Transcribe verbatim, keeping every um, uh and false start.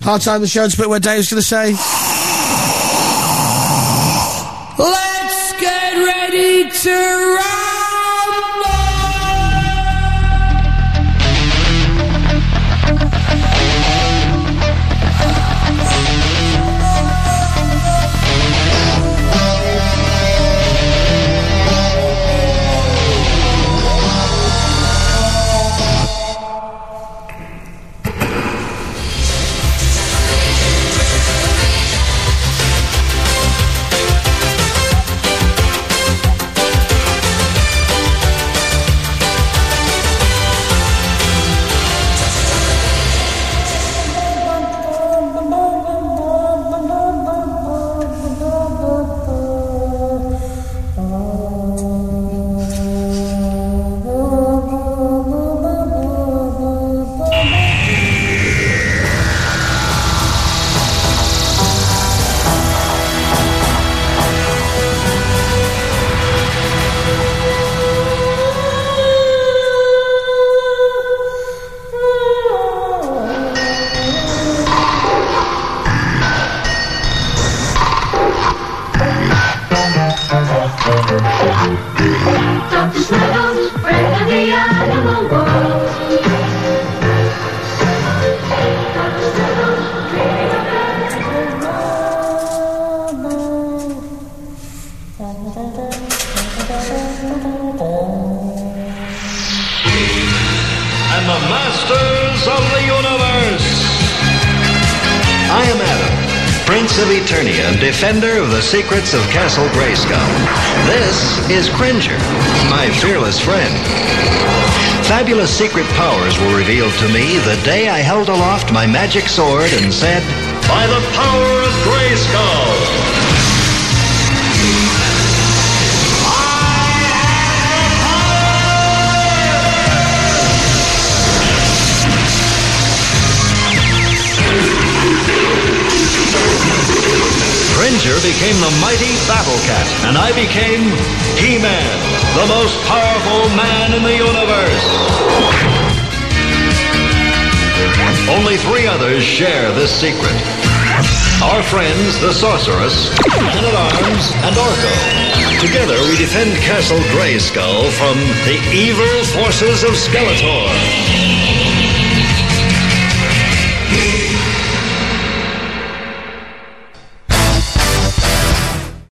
Part time the show, it's a bit where Dave's going to say, let's get ready to run! Defender of the secrets of Castle Grayskull. This is Cringer, my fearless friend. Fabulous secret powers were revealed to me the day I held aloft my magic sword and said, "By the power of Grayskull!" Cringer became the mighty Battle Cat, and I became He-Man, the most powerful man in the universe. Only three others share this secret. Our friends, the Sorceress, Man-at-Arms, and Orko. Together we defend Castle Grayskull from the evil forces of Skeletor.